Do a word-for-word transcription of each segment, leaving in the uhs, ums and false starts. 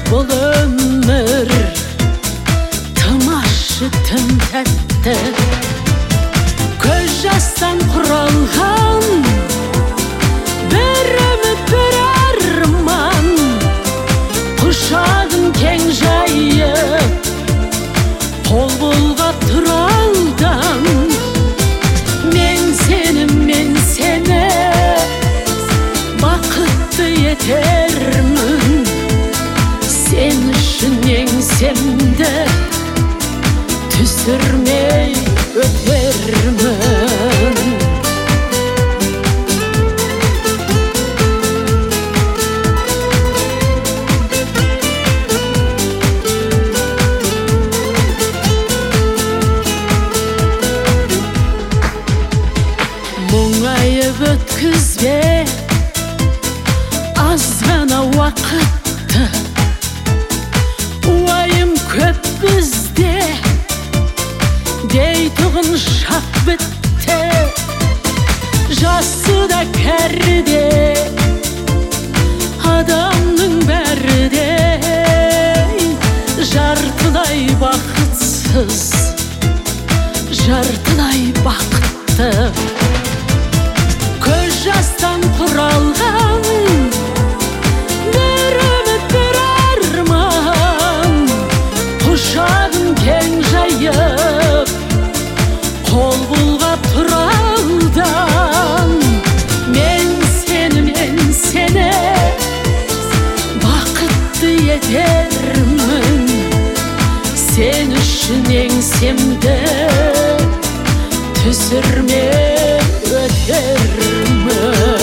бұл өмір тым ащы тым тәтті, көз жастан құралған бір үміт бір арман, құшағын кең жайып қол бұлғап тұр алдан. Мен сені, мен сені бақытты етермін, сен үшін еңсемді түсірмей өтермін. Мұңайып өткізбе аз ғана уақытты, уайым көп бізде дейтұғын шақ бітті. Жасы да кәрі де адамның бәрі де жартылай бақытсыз, жартылай бақытты. Көз жастан құралған бір үміт бір арман, құшағын кең жайып қол бұлғап тұр алдан. Мен сені, мен сені бақытты етермін, сен үшін еңсемді түсірмей өтермін.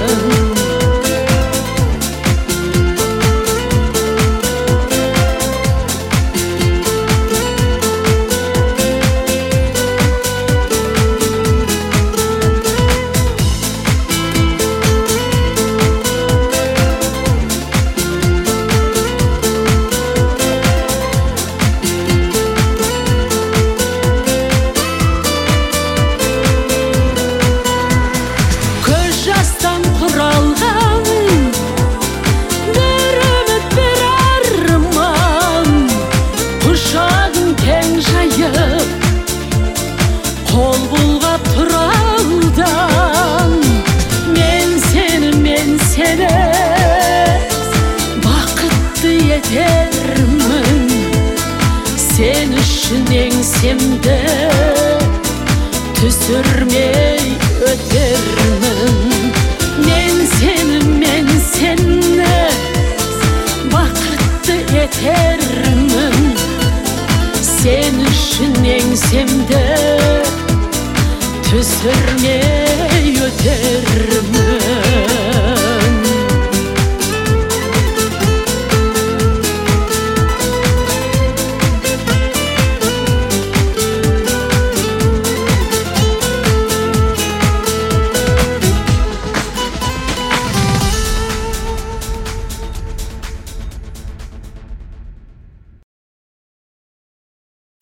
Қол бұлғап тұр алдан. Мен сені, мен сені бақытты етермін, сен үшін еңсемді түсірмей өтермін. Мен сені, мен сені бақытты етермін, сен үшін еңсемді түсірмей